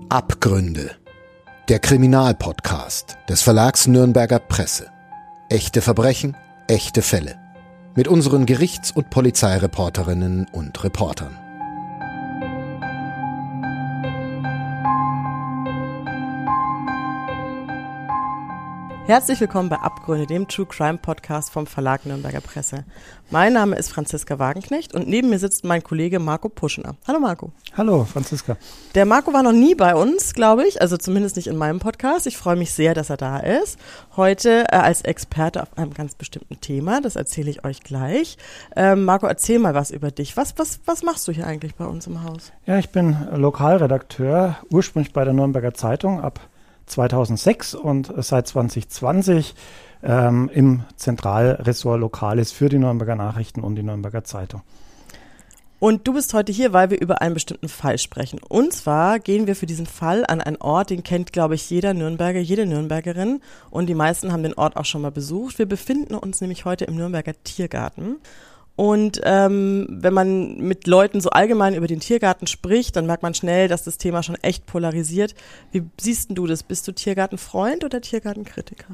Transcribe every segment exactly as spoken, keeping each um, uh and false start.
Abgründe. Der Kriminalpodcast des Verlags Nürnberger Presse. Echte Verbrechen, echte Fälle. Mit unseren Gerichts- und Polizeireporterinnen und Reportern. Herzlich willkommen bei Abgründe, dem True Crime Podcast vom Verlag Nürnberger Presse. Mein Name ist Franziska Wagenknecht und neben mir sitzt mein Kollege Marco Puschner. Hallo Marco. Hallo Franziska. Der Marco war noch nie bei uns, glaube ich, also zumindest nicht in meinem Podcast. Ich freue mich sehr, dass er da ist. Heute äh, als Experte auf einem ganz bestimmten Thema, das erzähle ich euch gleich. Ähm, Marco, erzähl mal was über dich. Was, was, was machst du hier eigentlich bei uns im Haus? Ja, ich bin Lokalredakteur, ursprünglich bei der Nürnberger Zeitung ab zweitausendsechs und seit zwanzig zwanzig ähm, im Zentralressort Lokales für die Nürnberger Nachrichten und die Nürnberger Zeitung. Und du bist heute hier, weil wir über einen bestimmten Fall sprechen. Und zwar gehen wir für diesen Fall an einen Ort, den kennt, glaube ich, jeder Nürnberger, jede Nürnbergerin. Und die meisten haben den Ort auch schon mal besucht. Wir befinden uns nämlich heute im Nürnberger Tiergarten. Und ähm, wenn man mit Leuten so allgemein über den Tiergarten spricht, dann merkt man schnell, dass das Thema schon echt polarisiert. Wie siehst denn du das? Bist du Tiergartenfreund oder Tiergartenkritiker?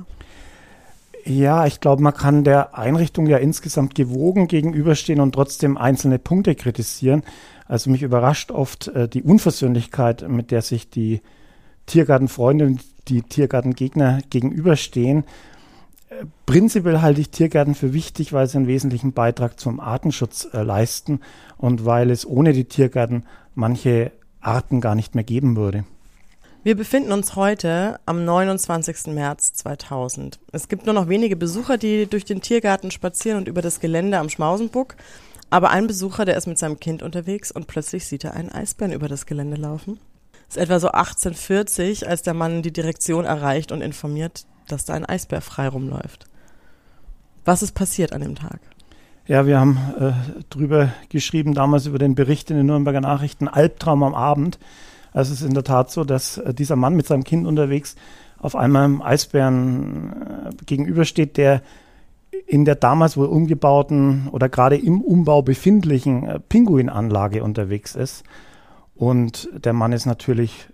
Ja, ich glaube, man kann der Einrichtung ja insgesamt gewogen gegenüberstehen und trotzdem einzelne Punkte kritisieren. Also mich überrascht oft äh, die Unversöhnlichkeit, mit der sich die Tiergartenfreunde und die Tiergartengegner gegenüberstehen. Prinzipiell halte ich Tiergärten für wichtig, weil sie einen wesentlichen Beitrag zum Artenschutz äh, leisten und weil es ohne die Tiergärten manche Arten gar nicht mehr geben würde. Wir befinden uns heute am neunundzwanzigsten März zweitausend. Es gibt nur noch wenige Besucher, die durch den Tiergarten spazieren und über das Gelände am Schmausenbuck. Aber ein Besucher, der ist mit seinem Kind unterwegs und plötzlich sieht er einen Eisbären über das Gelände laufen. Es ist etwa so achtzehnhundertvierzig, als der Mann die Direktion erreicht und informiert, dass da ein Eisbär frei rumläuft. Was ist passiert an dem Tag? Ja, wir haben äh, drüber geschrieben, damals über den Bericht in den Nürnberger Nachrichten, Albtraum am Abend. Also es ist in der Tat so, dass äh, dieser Mann mit seinem Kind unterwegs auf einmal einem Eisbären äh, gegenübersteht, der in der damals wohl umgebauten oder gerade im Umbau befindlichen äh, Pinguinanlage unterwegs ist. Und der Mann ist natürlich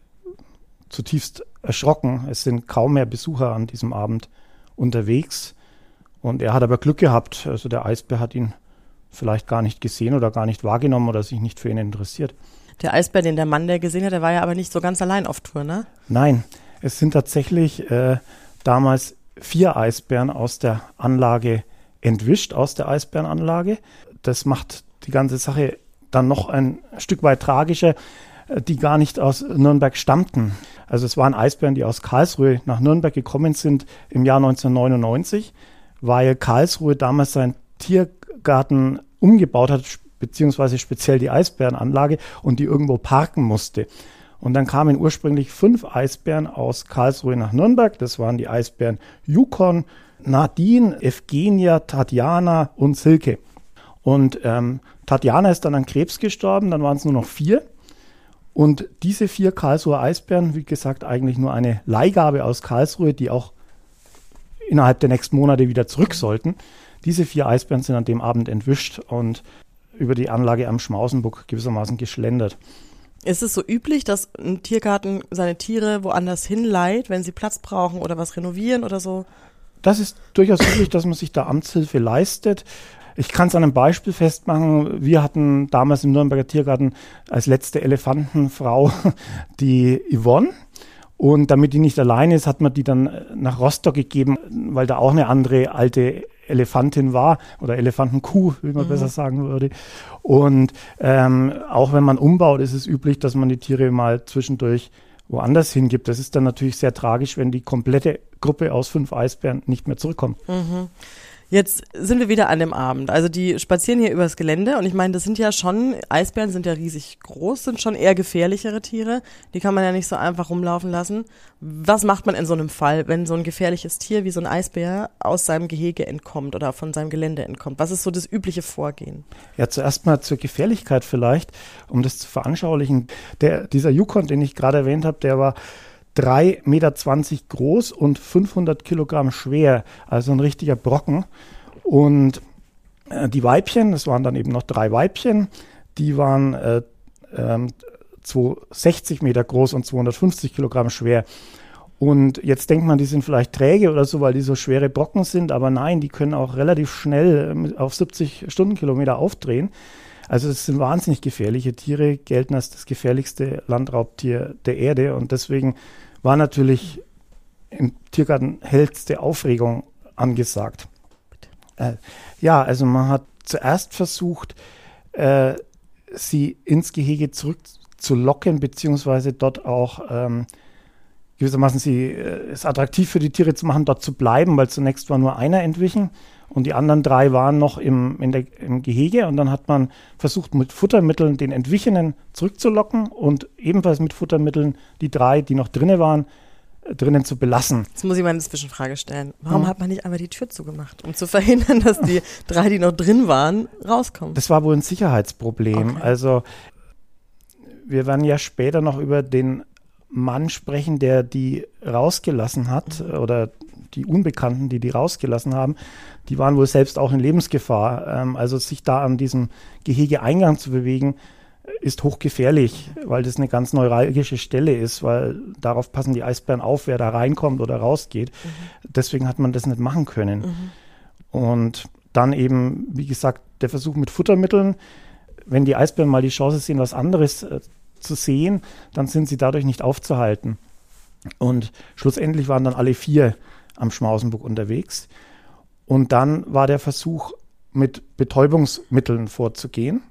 zutiefst erschrocken. Es sind kaum mehr Besucher an diesem Abend unterwegs. Und er hat aber Glück gehabt. Also der Eisbär hat ihn vielleicht gar nicht gesehen oder gar nicht wahrgenommen oder sich nicht für ihn interessiert. Der Eisbär, den der Mann, der gesehen hat, der war ja aber nicht so ganz allein auf Tour, ne? Nein, es sind tatsächlich äh, damals vier Eisbären aus der Anlage entwischt, aus der Eisbärenanlage. Das macht die ganze Sache dann noch ein Stück weit tragischer, die gar nicht aus Nürnberg stammten. Also es waren Eisbären, die aus Karlsruhe nach Nürnberg gekommen sind im Jahr neunzehnhundertneunundneunzig, weil Karlsruhe damals seinen Tiergarten umgebaut hat, beziehungsweise speziell die Eisbärenanlage und die irgendwo parken musste. Und dann kamen ursprünglich fünf Eisbären aus Karlsruhe nach Nürnberg. Das waren die Eisbären Yukon, Nadine, Evgenia, Tatjana und Silke. Und ähm, Tatjana ist dann an Krebs gestorben, dann waren es nur noch vier. Und diese vier Karlsruher Eisbären, wie gesagt, eigentlich nur eine Leihgabe aus Karlsruhe, die auch innerhalb der nächsten Monate wieder zurück sollten. Diese vier Eisbären sind an dem Abend entwischt und über die Anlage am Schmausenbuck gewissermaßen geschlendert. Ist es so üblich, dass ein Tiergarten seine Tiere woanders hinleiht, wenn sie Platz brauchen oder was renovieren oder so? Das ist durchaus üblich, dass man sich da Amtshilfe leistet. Ich kann es an einem Beispiel festmachen. Wir hatten damals im Nürnberger Tiergarten als letzte Elefantenfrau die Yvonne. Und damit die nicht alleine ist, hat man die dann nach Rostock gegeben, weil da auch eine andere alte Elefantin war oder Elefantenkuh, wie man mhm. besser sagen würde. Und ähm, auch wenn man umbaut, ist es üblich, dass man die Tiere mal zwischendurch woanders hingibt. Das ist dann natürlich sehr tragisch, wenn die komplette Gruppe aus fünf Eisbären nicht mehr zurückkommt. Mhm. Jetzt sind wir wieder an dem Abend. Also die spazieren hier übers Gelände und ich meine, das sind ja schon, Eisbären sind ja riesig groß, sind schon eher gefährlichere Tiere. Die kann man ja nicht so einfach rumlaufen lassen. Was macht man in so einem Fall, wenn so ein gefährliches Tier wie so ein Eisbär aus seinem Gehege entkommt oder von seinem Gelände entkommt? Was ist so das übliche Vorgehen? Ja, zuerst mal zur Gefährlichkeit vielleicht, um das zu veranschaulichen. Der, dieser Yukon, den ich gerade erwähnt habe, der war drei Meter zwanzig groß und fünfhundert Kilogramm schwer, also ein richtiger Brocken. Und äh, die Weibchen, das waren dann eben noch drei Weibchen, die waren äh, äh, zweihundertsechzig Meter groß und zweihundertfünfzig Kilogramm schwer. Und jetzt denkt man, die sind vielleicht träge oder so, weil die so schwere Brocken sind, aber nein, die können auch relativ schnell auf siebzig Stundenkilometer aufdrehen. Also das sind wahnsinnig gefährliche Tiere, gelten als das gefährlichste Landraubtier der Erde und deswegen war natürlich im Tiergarten hellste Aufregung angesagt. Äh, ja, also man hat zuerst versucht, äh, sie ins Gehege zurückzulocken, beziehungsweise dort auch ähm, gewissermaßen sie, äh, es attraktiv für die Tiere zu machen, dort zu bleiben, weil zunächst war nur einer entwichen und die anderen drei waren noch im, in der, im Gehege und dann hat man versucht, mit Futtermitteln den Entwichenen zurückzulocken und ebenfalls mit Futtermitteln die drei, die noch drinnen waren, drinnen zu belassen. Jetzt muss ich mal eine Zwischenfrage stellen. Warum hm. hat man nicht einmal die Tür zugemacht, um zu verhindern, dass die drei, die noch drin waren, rauskommen? Das war wohl ein Sicherheitsproblem. Okay. Also wir werden ja später noch über den Mann sprechen, der die rausgelassen hat mhm. oder die Unbekannten, die die rausgelassen haben, die waren wohl selbst auch in Lebensgefahr. Ähm, also sich da an diesem Gehegeeingang zu bewegen, ist hochgefährlich, weil das eine ganz neuralgische Stelle ist, weil darauf passen die Eisbären auf, wer da reinkommt oder rausgeht. Mhm. Deswegen hat man das nicht machen können. Mhm. Und dann eben, wie gesagt, der Versuch mit Futtermitteln. Wenn die Eisbären mal die Chance sehen, was anderes äh, zu sehen, dann sind sie dadurch nicht aufzuhalten. Und schlussendlich waren dann alle vier am Schmausenburg unterwegs. Und dann war der Versuch, mit Betäubungsmitteln vorzugehen.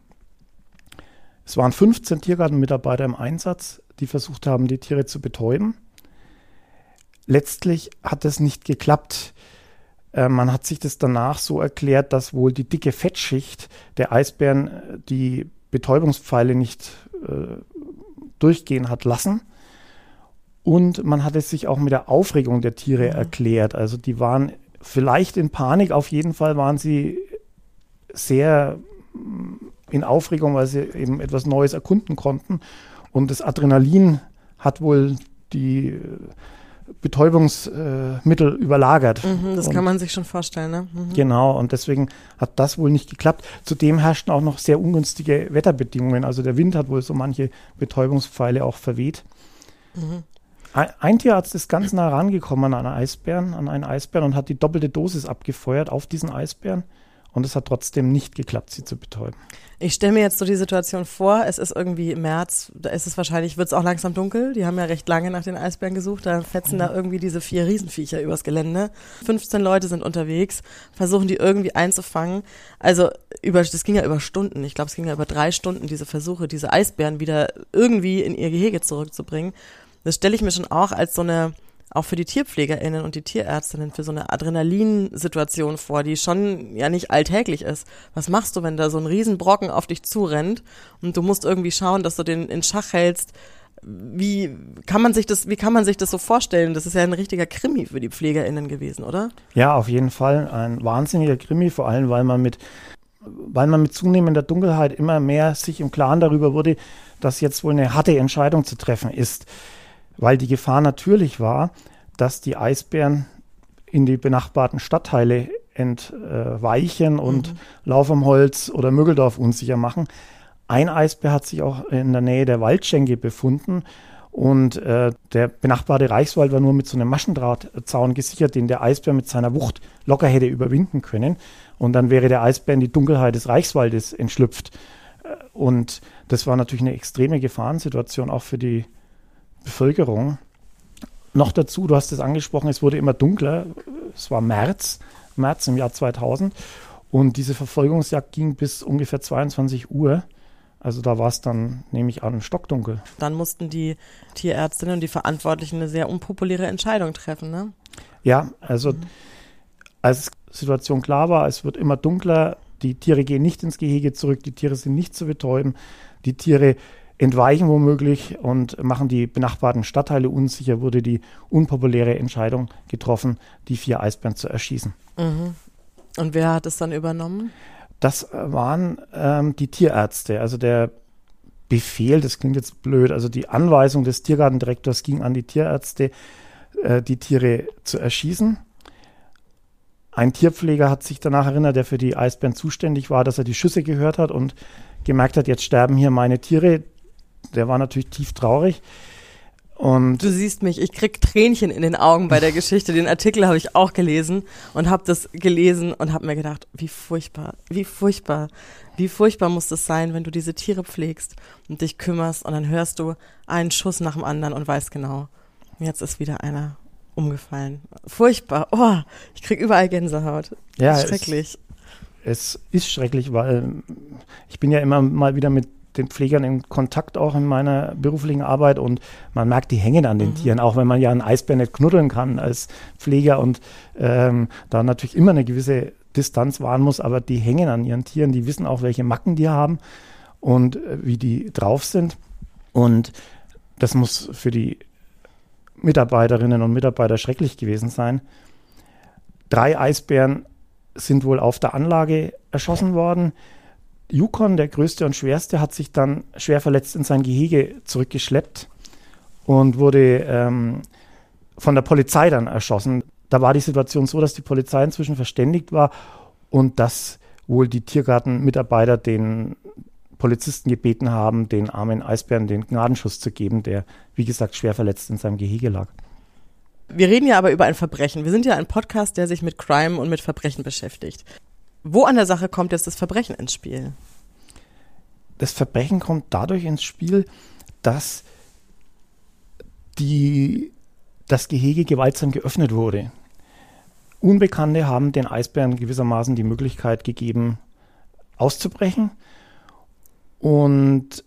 Es waren fünfzehn Tiergartenmitarbeiter im Einsatz, die versucht haben, die Tiere zu betäuben. Letztlich hat es nicht geklappt. Äh, man hat sich das danach so erklärt, dass wohl die dicke Fettschicht der Eisbären die Betäubungspfeile nicht äh, durchgehen hat lassen. Und man hat es sich auch mit der Aufregung der Tiere mhm. erklärt. Also die waren vielleicht in Panik, auf jeden Fall waren sie sehr in Aufregung, weil sie eben etwas Neues erkunden konnten. Und das Adrenalin hat wohl die Betäubungsmittel äh, überlagert. Mhm, das und, kann man sich schon vorstellen, ne? Mhm. Genau, und deswegen hat das wohl nicht geklappt. Zudem herrschten auch noch sehr ungünstige Wetterbedingungen. Also der Wind hat wohl so manche Betäubungspfeile auch verweht. Mhm. Ein, ein Tierarzt ist ganz nah rangekommen an einen Eisbären, an einen Eisbären und hat die doppelte Dosis abgefeuert auf diesen Eisbären. Und es hat trotzdem nicht geklappt, sie zu betäuben. Ich stelle mir jetzt so die Situation vor, es ist irgendwie im März, da ist es wahrscheinlich, wird es auch langsam dunkel. Die haben ja recht lange nach den Eisbären gesucht, da fetzen mhm. da irgendwie diese vier Riesenviecher übers Gelände. fünfzehn Leute sind unterwegs, versuchen die irgendwie einzufangen. Also über, das ging ja über Stunden, ich glaube es ging ja über drei Stunden, diese Versuche, diese Eisbären wieder irgendwie in ihr Gehege zurückzubringen. Das stelle ich mir schon auch als so eine, auch für die TierpflegerInnen und die Tierärztinnen, für so eine Adrenalinsituation vor, die schon ja nicht alltäglich ist. Was machst du, wenn da so ein Riesenbrocken auf dich zurennt und du musst irgendwie schauen, dass du den in Schach hältst? Wie kann man sich das, wie kann man sich das so vorstellen? Das ist ja ein richtiger Krimi für die PflegerInnen gewesen, oder? Ja, auf jeden Fall ein wahnsinniger Krimi, vor allem, weil man mit, weil man mit zunehmender Dunkelheit immer mehr sich im Klaren darüber wurde, dass jetzt wohl eine harte Entscheidung zu treffen ist. Weil die Gefahr natürlich war, dass die Eisbären in die benachbarten Stadtteile entweichen äh, und mhm. Lauf am Holz oder Mögeldorf unsicher machen. Ein Eisbär hat sich auch in der Nähe der Waldschenke befunden und äh, der benachbarte Reichswald war nur mit so einem Maschendrahtzaun gesichert, den der Eisbär mit seiner Wucht locker hätte überwinden können. Und dann wäre der Eisbär in die Dunkelheit des Reichswaldes entschlüpft. Und das war natürlich eine extreme Gefahrensituation auch für die Bevölkerung. Noch dazu, du hast es angesprochen, es wurde immer dunkler. Es war März, März im Jahr zweitausend und diese Verfolgungsjagd ging bis ungefähr zweiundzwanzig Uhr. Also da war es dann, nehme ich an, stockdunkel. Dann mussten die Tierärztinnen und die Verantwortlichen eine sehr unpopuläre Entscheidung treffen, ne? Ja, also mhm. als die Situation klar war, es wird immer dunkler, die Tiere gehen nicht ins Gehege zurück, die Tiere sind nicht zu betäuben, die Tiere entweichen womöglich und machen die benachbarten Stadtteile unsicher, wurde die unpopuläre Entscheidung getroffen, die vier Eisbären zu erschießen. Mhm. Und wer hat es dann übernommen? Das waren ähm, die Tierärzte, also der Befehl, das klingt jetzt blöd, also die Anweisung des Tiergartendirektors ging an die Tierärzte, äh, die Tiere zu erschießen. Ein Tierpfleger hat sich danach erinnert, der für die Eisbären zuständig war, dass er die Schüsse gehört hat und gemerkt hat, jetzt sterben hier meine Tiere. und der war natürlich tief traurig. Und du siehst mich, ich krieg Tränchen in den Augen bei der Geschichte. Den Artikel habe ich auch gelesen und habe das gelesen und habe mir gedacht, wie furchtbar, wie furchtbar, wie furchtbar muss das sein, wenn du diese Tiere pflegst und dich kümmerst und dann hörst du einen Schuss nach dem anderen und weißt genau, jetzt ist wieder einer umgefallen. Furchtbar, oh, ich krieg überall Gänsehaut. Ja, schrecklich. Es, es ist schrecklich, weil ich bin ja immer mal wieder mit den Pflegern in Kontakt auch in meiner beruflichen Arbeit und man merkt, die hängen an den mhm. Tieren, auch wenn man ja einen Eisbär nicht knuddeln kann als Pfleger und ähm, da natürlich immer eine gewisse Distanz wahren muss, aber die hängen an ihren Tieren, die wissen auch, welche Macken die haben und äh, wie die drauf sind und das muss für die Mitarbeiterinnen und Mitarbeiter schrecklich gewesen sein. Drei Eisbären sind wohl auf der Anlage erschossen worden. Yukon, der größte und schwerste, hat sich dann schwer verletzt in sein Gehege zurückgeschleppt und wurde ähm, von der Polizei dann erschossen. Da war die Situation so, dass die Polizei inzwischen verständigt war und dass wohl die Tiergartenmitarbeiter den Polizisten gebeten haben, den armen Eisbären den Gnadenschuss zu geben, der, wie gesagt, schwer verletzt in seinem Gehege lag. Wir reden ja aber über ein Verbrechen. Wir sind ja ein Podcast, der sich mit Crime und mit Verbrechen beschäftigt. Wo an der Sache kommt jetzt das Verbrechen ins Spiel? Das Verbrechen kommt dadurch ins Spiel, dass die, das Gehege gewaltsam geöffnet wurde. Unbekannte haben den Eisbären gewissermaßen die Möglichkeit gegeben, auszubrechen. Und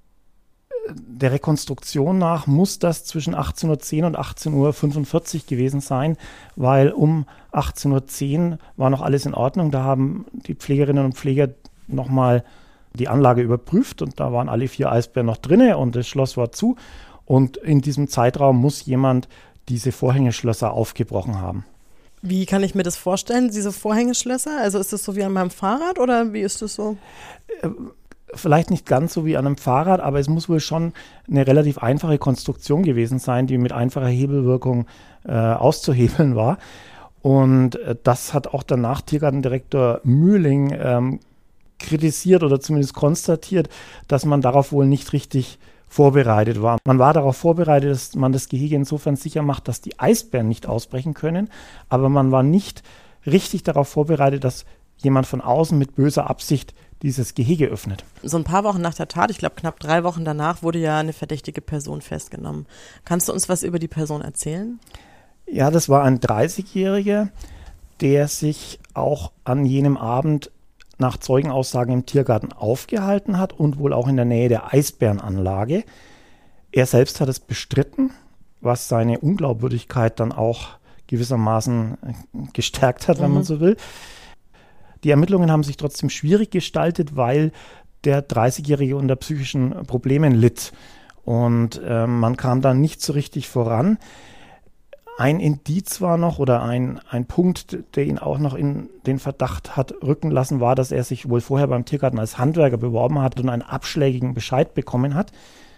der Rekonstruktion nach muss das zwischen achtzehn Uhr zehn und achtzehn Uhr fünfundvierzig gewesen sein, weil um achtzehn Uhr zehn war noch alles in Ordnung. Da haben die Pflegerinnen und Pfleger nochmal die Anlage überprüft und da waren alle vier Eisbären noch drinne und das Schloss war zu. Und in diesem Zeitraum muss jemand diese Vorhängeschlösser aufgebrochen haben. Wie kann ich mir das vorstellen, diese Vorhängeschlösser? Also ist das so wie an meinem Fahrrad oder wie ist das so? Äh, Vielleicht nicht ganz so wie an einem Fahrrad, aber es muss wohl schon eine relativ einfache Konstruktion gewesen sein, die mit einfacher Hebelwirkung äh, auszuhebeln war. Und äh, das hat auch danach Tiergartendirektor Mühling ähm, kritisiert oder zumindest konstatiert, dass man darauf wohl nicht richtig vorbereitet war. Man war darauf vorbereitet, dass man das Gehege insofern sicher macht, dass die Eisbären nicht ausbrechen können, aber man war nicht richtig darauf vorbereitet, dass jemand von außen mit böser Absicht dieses Gehege öffnet. So ein paar Wochen nach der Tat, ich glaube knapp drei Wochen danach, wurde ja eine verdächtige Person festgenommen. Kannst du uns was über die Person erzählen? Ja, das war ein dreißigjähriger, der sich auch an jenem Abend nach Zeugenaussagen im Tiergarten aufgehalten hat und wohl auch in der Nähe der Eisbärenanlage. Er selbst hat es bestritten, was seine Unglaubwürdigkeit dann auch gewissermaßen gestärkt hat, wenn mhm. man so will. Die Ermittlungen haben sich trotzdem schwierig gestaltet, weil der dreißigjährige unter psychischen Problemen litt. Und äh, man kam da nicht so richtig voran. Ein Indiz war noch oder ein, ein Punkt, der ihn auch noch in den Verdacht hat rücken lassen, war, dass er sich wohl vorher beim Tiergarten als Handwerker beworben hat und einen abschlägigen Bescheid bekommen hat.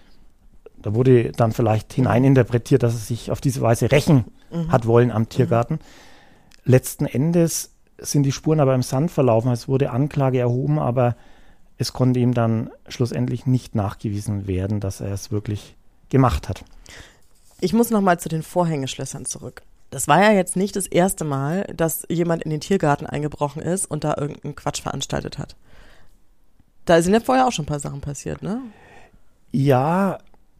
Da wurde dann vielleicht hineininterpretiert, dass er sich auf diese Weise rächen mhm. hat wollen am Tiergarten. Mhm. Letzten Endes sind die Spuren aber im Sand verlaufen. Es wurde Anklage erhoben, aber es konnte ihm dann schlussendlich nicht nachgewiesen werden, dass er es wirklich gemacht hat. Ich muss nochmal zu den Vorhängeschlössern zurück. Das war ja jetzt nicht das erste Mal, dass jemand in den Tiergarten eingebrochen ist und da irgendeinen Quatsch veranstaltet hat. Da sind ja vorher auch schon ein paar Sachen passiert, ne? Ja,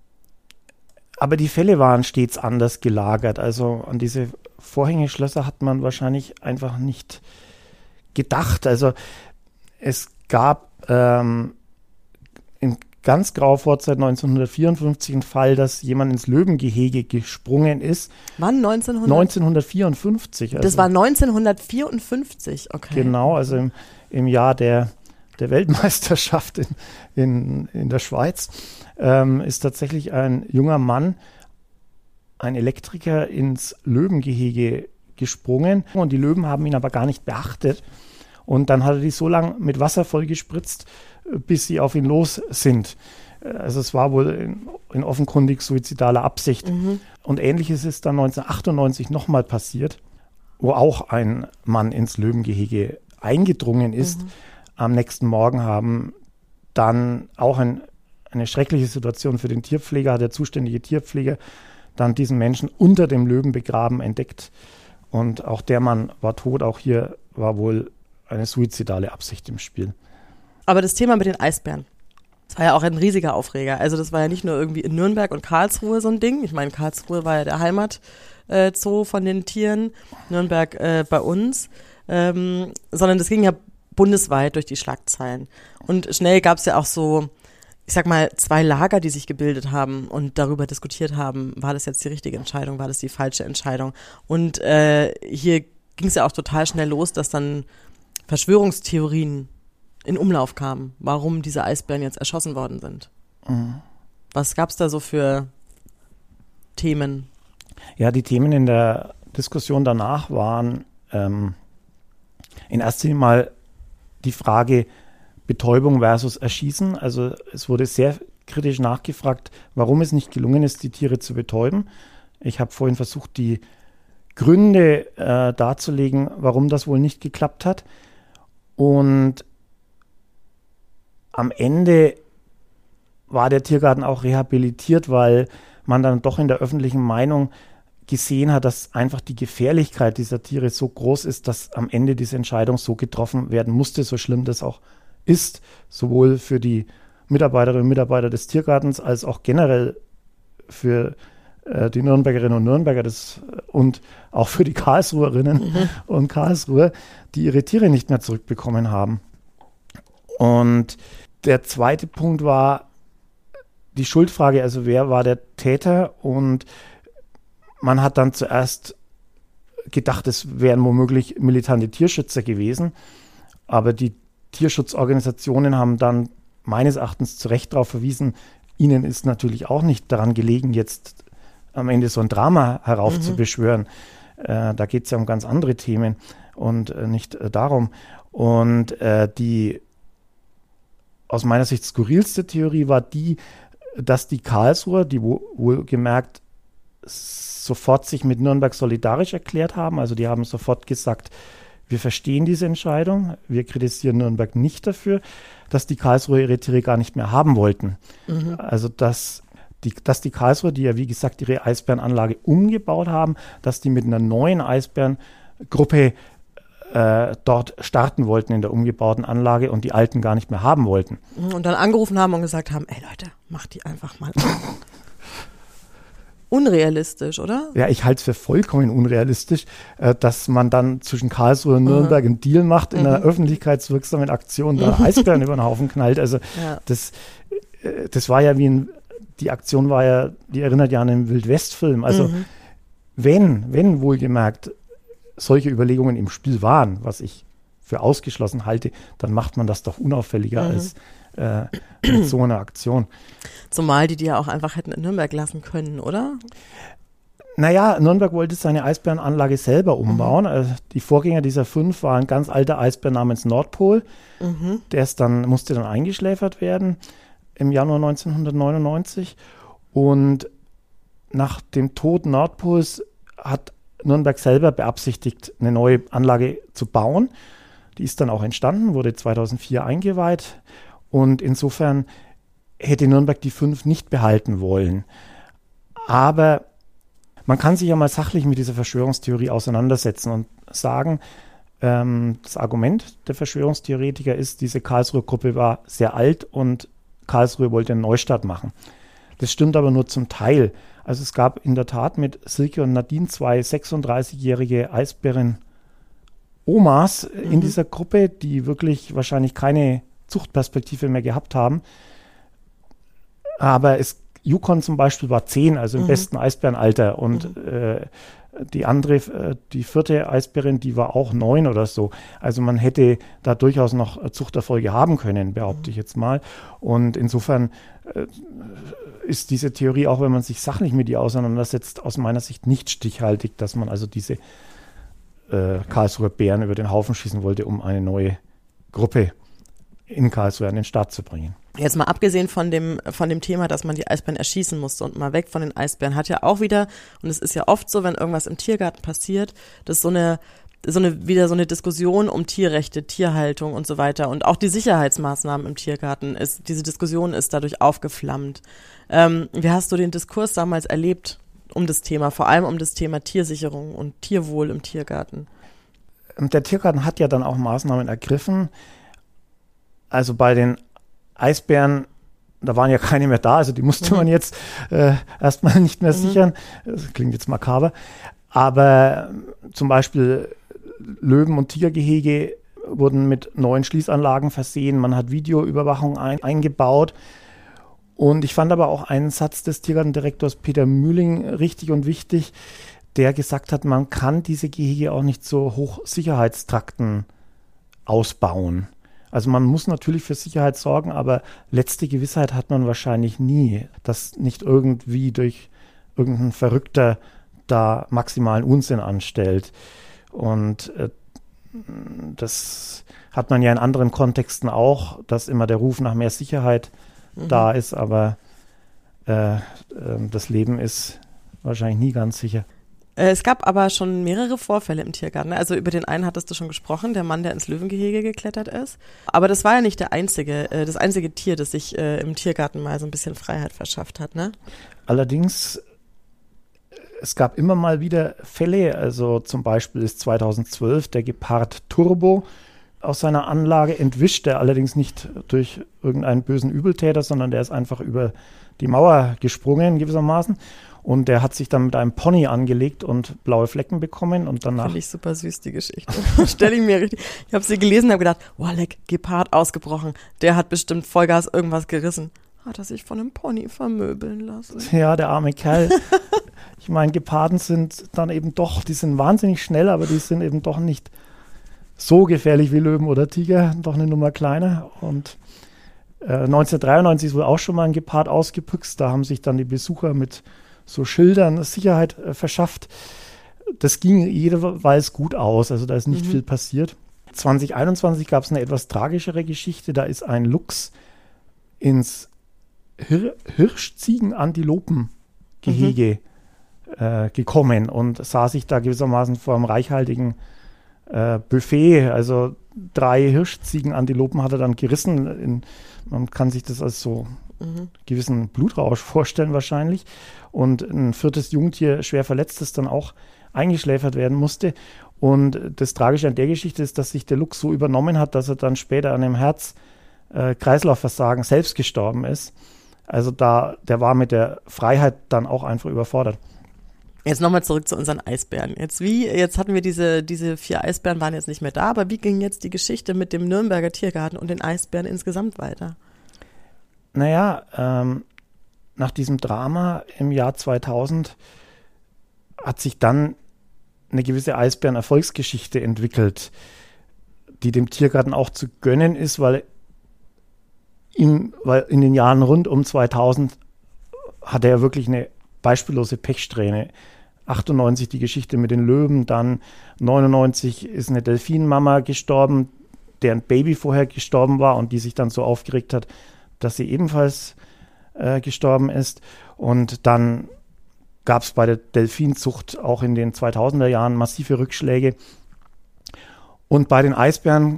aber die Fälle waren stets anders gelagert. Also an diese Vorhängeschlösser hat man wahrscheinlich einfach nicht gedacht. Also es gab ähm, in ganz grauer Vorzeit neunzehnhundertvierundfünfzig einen Fall, dass jemand ins Löwengehege gesprungen ist. Wann? neunzehnhundert? neunzehnhundertvierundfünfzig. Also das war neunzehnhundertvierundfünfzig, okay. Genau, also im, im Jahr der, der Weltmeisterschaft in, in, in der Schweiz ähm, ist tatsächlich ein junger Mann, ein Elektriker, ins Löwengehege gesprungen und die Löwen haben ihn aber gar nicht beachtet. Und dann hat er die so lange mit Wasser vollgespritzt, bis sie auf ihn los sind. Also es war wohl in, in offenkundig suizidaler Absicht. Mhm. Und Ähnliches ist dann neunzehnhundertachtundneunzig nochmal passiert, wo auch ein Mann ins Löwengehege eingedrungen ist. Mhm. Am nächsten Morgen haben dann auch ein, eine schreckliche Situation für den Tierpfleger, hat der zuständige Tierpfleger dann diesen Menschen unter dem Löwen begraben entdeckt. Und auch der Mann war tot. Auch hier war wohl eine suizidale Absicht im Spiel. Aber das Thema mit den Eisbären, das war ja auch ein riesiger Aufreger. Also das war ja nicht nur irgendwie in Nürnberg und Karlsruhe so ein Ding. Ich meine, Karlsruhe war ja der Heimatzoo äh, von den Tieren, Nürnberg äh, bei uns. Ähm, sondern das ging ja bundesweit durch die Schlagzeilen. Und schnell gab es ja auch so, ich sag mal, zwei Lager, die sich gebildet haben und darüber diskutiert haben, war das jetzt die richtige Entscheidung, war das die falsche Entscheidung. Und äh, hier ging es ja auch total schnell los, dass dann Verschwörungstheorien in Umlauf kamen, warum diese Eisbären jetzt erschossen worden sind. Mhm. Was gab es da so für Themen? Ja, die Themen in der Diskussion danach waren ähm, in erster Linie mal die Frage Betäubung versus Erschießen. Also es wurde sehr kritisch nachgefragt, warum es nicht gelungen ist, die Tiere zu betäuben. Ich habe vorhin versucht, die Gründe äh, darzulegen, warum das wohl nicht geklappt hat. Und am Ende war der Tiergarten auch rehabilitiert, weil man dann doch in der öffentlichen Meinung gesehen hat, dass einfach die Gefährlichkeit dieser Tiere so groß ist, dass am Ende diese Entscheidung so getroffen werden musste, so schlimm das auch ist, sowohl für die Mitarbeiterinnen und Mitarbeiter des Tiergartens als auch generell für äh, die Nürnbergerinnen und Nürnberger das, und auch für die Karlsruherinnen mhm. und Karlsruher, die ihre Tiere nicht mehr zurückbekommen haben. Und der zweite Punkt war die Schuldfrage, also wer war der Täter? Und man hat dann zuerst gedacht, es wären womöglich militante Tierschützer gewesen, aber die Tierschutzorganisationen haben dann meines Erachtens zu Recht darauf verwiesen, ihnen ist natürlich auch nicht daran gelegen, jetzt am Ende so ein Drama heraufzubeschwören. Mhm. Äh, da geht es ja um ganz andere Themen und äh, nicht äh, darum. Und äh, die aus meiner Sicht skurrilste Theorie war die, dass die Karlsruher, die wo, wohlgemerkt sofort sich mit Nürnberg solidarisch erklärt haben, also die haben sofort gesagt, wir verstehen diese Entscheidung, wir kritisieren Nürnberg nicht dafür, dass die Karlsruher ihre Tiere gar nicht mehr haben wollten. Mhm. Also dass die, dass die Karlsruher, die ja wie gesagt ihre Eisbärenanlage umgebaut haben, dass die mit einer neuen Eisbärengruppe äh, dort starten wollten in der umgebauten Anlage und die alten gar nicht mehr haben wollten. Und dann angerufen haben und gesagt haben, ey Leute, macht die einfach mal an. Unrealistisch, oder? Ja, ich halte es für vollkommen unrealistisch, äh, dass man dann zwischen Karlsruhe und Nürnberg mhm. einen Deal macht, in mhm. einer öffentlichkeitswirksamen Aktion da Eisbären über den Haufen knallt. Also ja. das, äh, das war ja wie ein, die Aktion war ja, die erinnert ja an einen Wildwest-Film. Also mhm. wenn, wenn wohlgemerkt solche Überlegungen im Spiel waren, was ich für ausgeschlossen halte, dann macht man das doch unauffälliger mhm. als äh, mit so einer Aktion. Zumal die die ja auch einfach hätten in Nürnberg lassen können, oder? Naja, Nürnberg wollte seine Eisbärenanlage selber umbauen. Mhm. Also die Vorgänger dieser fünf war ein ganz alter Eisbär namens Nordpol. Mhm. Der ist dann, musste dann eingeschläfert werden im Januar neunzehnhundertneunundneunzig. Und nach dem Tod Nordpols hat Nürnberg selber beabsichtigt, eine neue Anlage zu bauen. Die ist dann auch entstanden, wurde zweitausendvier eingeweiht. Und insofern hätte Nürnberg die fünf nicht behalten wollen. Aber man kann sich ja mal sachlich mit dieser Verschwörungstheorie auseinandersetzen und sagen, ähm, das Argument der Verschwörungstheoretiker ist, diese Karlsruher Gruppe war sehr alt und Karlsruhe wollte einen Neustart machen. Das stimmt aber nur zum Teil. Also es gab in der Tat mit Silke und Nadine zwei sechsunddreißigjährige Eisbären-Omas mhm. in dieser Gruppe, die wirklich wahrscheinlich keine Zuchtperspektive mehr gehabt haben. Aber es, Yukon zum Beispiel war zehn, also im mhm. besten Eisbärenalter. Und mhm. äh, die andere, äh, die vierte Eisbärin, die war auch neun oder so. Also man hätte da durchaus noch Zuchterfolge haben können, behaupte mhm. ich jetzt mal. Und insofern äh, ist diese Theorie, auch wenn man sich sachlich mit ihr auseinandersetzt, aus meiner Sicht nicht stichhaltig, dass man also diese äh, Karlsruher Bären über den Haufen schießen wollte, um eine neue Gruppe in Karlsruhe an den Start zu bringen. Jetzt mal abgesehen von dem, von dem Thema, dass man die Eisbären erschießen musste und mal weg von den Eisbären, hat ja auch wieder, und es ist ja oft so, wenn irgendwas im Tiergarten passiert, dass so eine so eine, wieder so eine Diskussion um Tierrechte, Tierhaltung und so weiter und auch die Sicherheitsmaßnahmen im Tiergarten ist, diese Diskussion ist dadurch aufgeflammt. Ähm, wie hast du den Diskurs damals erlebt um das Thema, vor allem um das Thema Tiersicherung und Tierwohl im Tiergarten? Der Tiergarten hat ja dann auch Maßnahmen ergriffen. Also bei den Eisbären, da waren ja keine mehr da, also die musste mhm. man jetzt äh, erstmal nicht mehr mhm. sichern. Das klingt jetzt makaber. Aber zum Beispiel Löwen- und Tigergehege wurden mit neuen Schließanlagen versehen. Man hat Videoüberwachung ein, eingebaut. Und ich fand aber auch einen Satz des Tiergartendirektors Peter Mühling richtig und wichtig, der gesagt hat, man kann diese Gehege auch nicht zu Hochsicherheitstrakten ausbauen. Also man muss natürlich für Sicherheit sorgen, aber letzte Gewissheit hat man wahrscheinlich nie, dass nicht irgendwie durch irgendein Verrückter da maximalen Unsinn anstellt. Und äh, das hat man ja in anderen Kontexten auch, dass immer der Ruf nach mehr Sicherheit mhm. da ist, aber äh, äh, das Leben ist wahrscheinlich nie ganz sicher. Es gab aber schon mehrere Vorfälle im Tiergarten. Also über den einen hattest du schon gesprochen, der Mann, der ins Löwengehege geklettert ist. Aber das war ja nicht der einzige, äh, das einzige Tier, das sich äh, im Tiergarten mal so ein bisschen Freiheit verschafft hat, ne? Allerdings, es gab immer mal wieder Fälle, also zum Beispiel ist zweitausendzwölf der Gepard Turbo aus seiner Anlage entwischt, der allerdings nicht durch irgendeinen bösen Übeltäter, sondern der ist einfach über die Mauer gesprungen gewissermaßen. Und der hat sich dann mit einem Pony angelegt und blaue Flecken bekommen und danach... Finde ich super süß, die Geschichte. Stelle ich mir richtig... Ich habe sie gelesen und habe gedacht, wow, leck, Gepard ausgebrochen. Der hat bestimmt Vollgas irgendwas gerissen. Hat er sich von einem Pony vermöbeln lassen. Ja, der arme Kerl. Ich meine, Geparden sind dann eben doch, die sind wahnsinnig schnell, aber die sind eben doch nicht so gefährlich wie Löwen oder Tiger, doch eine Nummer kleiner. Und äh, neunzehnhundertdreiundneunzig ist wohl auch schon mal ein Gepard ausgepüxt. Da haben sich dann die Besucher mit so Schildern Sicherheit äh, verschafft. Das ging jeweils gut aus, also da ist nicht mhm. viel passiert. zwanzig einundzwanzig gab es eine etwas tragischere Geschichte, da ist ein Luchs ins Hir- Hirschziegen-Antilopen-Gehege mhm. äh, gekommen und sah sich da gewissermaßen vor einem reichhaltigen äh, Buffet, also drei Hirschziegen-Antilopen hat er dann gerissen. In, man kann sich das als so mhm. gewissen Blutrausch vorstellen wahrscheinlich. Und ein viertes Jungtier, schwer verletztes, dann auch eingeschläfert werden musste. Und das Tragische an der Geschichte ist, dass sich der Luchs so übernommen hat, dass er dann später an einem Herz-Kreislauf-Versagen äh, selbst gestorben ist. Also da, der war mit der Freiheit dann auch einfach überfordert. Jetzt nochmal zurück zu unseren Eisbären. Jetzt wie, jetzt hatten wir diese, diese vier Eisbären waren jetzt nicht mehr da, aber wie ging jetzt die Geschichte mit dem Nürnberger Tiergarten und den Eisbären insgesamt weiter? Naja, ähm, nach diesem Drama im Jahr zweitausend hat sich dann eine gewisse Eisbären-Erfolgsgeschichte entwickelt, die dem Tiergarten auch zu gönnen ist, weil, ihm, weil in den Jahren rund um zweitausend hatte er wirklich eine beispiellose Pechsträhne. achtundneunzig die Geschichte mit den Löwen, dann neunundneunzig ist eine Delfinmama gestorben, deren Baby vorher gestorben war und die sich dann so aufgeregt hat, dass sie ebenfalls äh, gestorben ist. Und dann gab es bei der Delfinzucht auch in den zweitausender Jahren massive Rückschläge. Und bei den Eisbären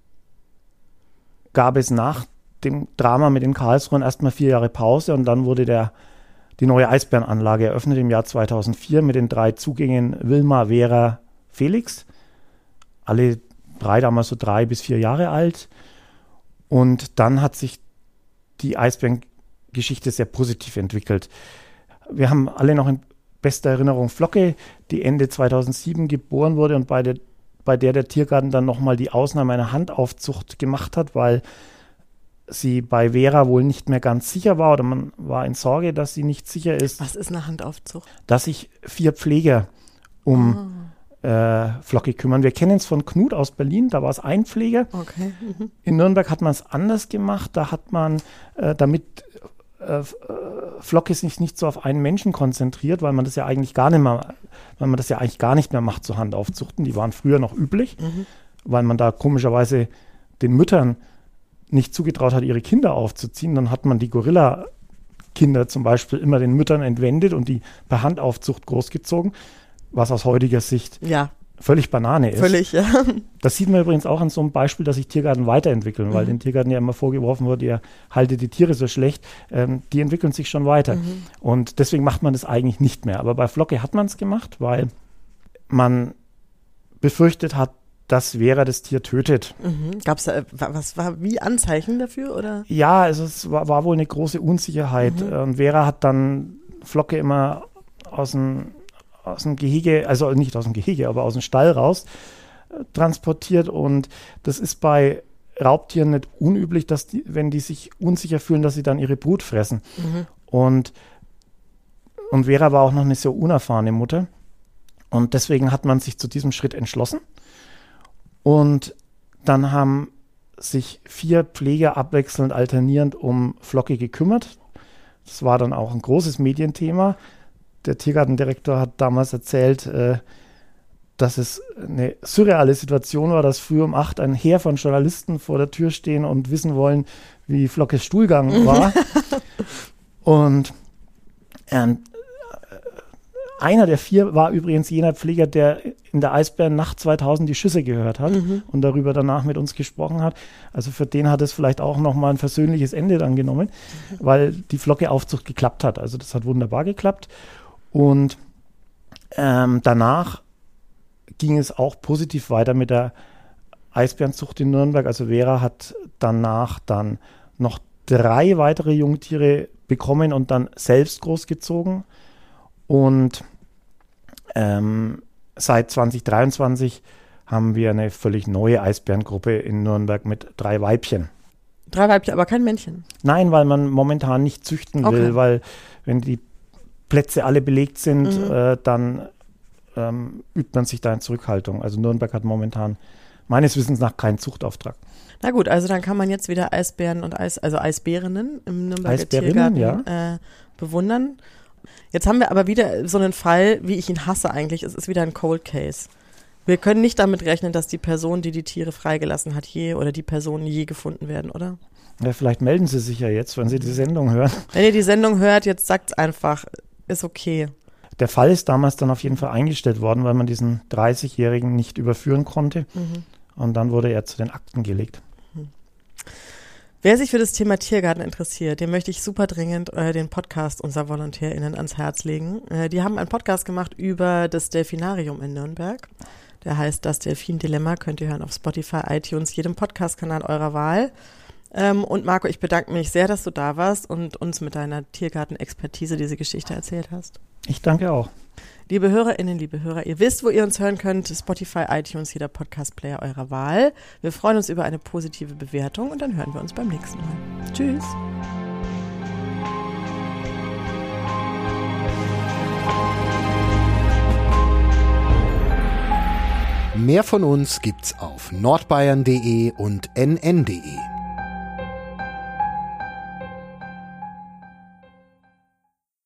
gab es nach dem Drama mit den Karlsruhern erstmal vier Jahre Pause und dann wurde der, die neue Eisbärenanlage eröffnet im Jahr zweitausendvier mit den drei Zugängen Wilma, Vera, Felix. Alle drei damals so drei bis vier Jahre alt. Und dann hat sich die Eisbärengeschichte sehr positiv entwickelt. Wir haben alle noch in bester Erinnerung Flocke, die Ende zweitausendsieben geboren wurde und bei der, bei der der Tiergarten dann nochmal die Ausnahme einer Handaufzucht gemacht hat, weil sie bei Vera wohl nicht mehr ganz sicher war oder man war in Sorge, dass sie nicht sicher ist. Was ist eine Handaufzucht? Dass sich vier Pfleger um oh. äh, Flocke kümmern. Wir kennen es von Knut aus Berlin, da war es ein Pfleger. Okay. Mhm. In Nürnberg hat man es anders gemacht, da hat man, äh, damit äh, Flocke sich nicht so auf einen Menschen konzentriert, weil man das ja eigentlich gar nicht mehr, weil man das ja eigentlich gar nicht mehr macht, so Handaufzuchten. Die waren früher noch üblich, mhm. weil man da komischerweise den Müttern nicht zugetraut hat, ihre Kinder aufzuziehen. Dann hat man die Gorilla-Kinder zum Beispiel immer den Müttern entwendet und die per Handaufzucht großgezogen, was aus heutiger Sicht ja. völlig Banane ist. Völlig, ja. Das sieht man übrigens auch an so einem Beispiel, dass sich Tiergarten weiterentwickeln, weil Mhm. den Tiergarten ja immer vorgeworfen wurde, ihr haltet die Tiere so schlecht. Ähm, die entwickeln sich schon weiter. Mhm. Und deswegen macht man das eigentlich nicht mehr. Aber bei Flocke hat man es gemacht, weil man befürchtet hat, dass Vera das Tier tötet. Mhm. Gab's da, wa- was war, wie Anzeichen dafür, oder? Ja, also es war, war wohl eine große Unsicherheit. Mhm. Und Vera hat dann Flocke immer aus dem, aus dem Gehege, also nicht aus dem Gehege, aber aus dem Stall raus äh, transportiert. Und das ist bei Raubtieren nicht unüblich, dass die, wenn die sich unsicher fühlen, dass sie dann ihre Brut fressen. Mhm. Und, und Vera war auch noch eine sehr unerfahrene Mutter. Und deswegen hat man sich zu diesem Schritt entschlossen. Und dann haben sich vier Pfleger abwechselnd alternierend um Flocke gekümmert. Das war dann auch ein großes Medienthema. Der Tiergartendirektor hat damals erzählt, äh, dass es eine surreale Situation war, dass früh um acht ein Heer von Journalisten vor der Tür stehen und wissen wollen, wie Flockes Stuhlgang war. Und ähm, einer der vier war übrigens jener Pfleger, der in der Eisbärennacht zweitausend die Schüsse gehört hat Mhm. und darüber danach mit uns gesprochen hat. Also für den hat es vielleicht auch nochmal ein versöhnliches Ende dann genommen, Mhm. weil die Flocke-Aufzucht geklappt hat. Also das hat wunderbar geklappt. Und ähm, danach ging es auch positiv weiter mit der Eisbärenzucht in Nürnberg. Also Vera hat danach dann noch drei weitere Jungtiere bekommen und dann selbst großgezogen. Und ähm, seit zwanzig dreiundzwanzig haben wir eine völlig neue Eisbärengruppe in Nürnberg mit drei Weibchen. Drei Weibchen, aber kein Männchen. Nein, weil man momentan nicht züchten Okay. will, weil wenn die Plätze alle belegt sind, Mhm. äh, dann ähm, übt man sich da in Zurückhaltung. Also Nürnberg hat momentan meines Wissens nach keinen Zuchtauftrag. Na gut, also dann kann man jetzt wieder Eisbären und Eis, also Eisbärinnen im Nürnberger Eisbärinnen, Tiergarten äh, bewundern. Jetzt haben wir aber wieder so einen Fall, wie ich ihn hasse eigentlich. Es ist wieder ein Cold Case. Wir können nicht damit rechnen, dass die Person, die die Tiere freigelassen hat, je oder die Personen je gefunden werden, oder? Ja, vielleicht melden Sie sich ja jetzt, wenn Sie die Sendung hören. Wenn ihr die Sendung hört, jetzt sagt's einfach, ist okay. Der Fall ist damals dann auf jeden Fall eingestellt worden, weil man diesen dreißigjährigen nicht überführen konnte. Mhm. Und dann wurde er zu den Akten gelegt. Wer sich für das Thema Tiergarten interessiert, dem möchte ich super dringend äh, den Podcast unserer VolontärInnen ans Herz legen. Äh, die haben einen Podcast gemacht über das Delfinarium in Nürnberg. Der heißt Das Delfin-Dilemma, könnt ihr hören auf Spotify, iTunes, jedem Podcast-Kanal eurer Wahl. Ähm, und Marco, ich bedanke mich sehr, dass du da warst und uns mit deiner Tiergarten-Expertise diese Geschichte erzählt hast. Ich danke auch. Liebe HörerInnen, liebe Hörer, ihr wisst, wo ihr uns hören könnt. Spotify, iTunes, jeder Podcast-Player eurer Wahl. Wir freuen uns über eine positive Bewertung und dann hören wir uns beim nächsten Mal. Tschüss. Mehr von uns gibt's auf nordbayern punkt de und n n punkt de.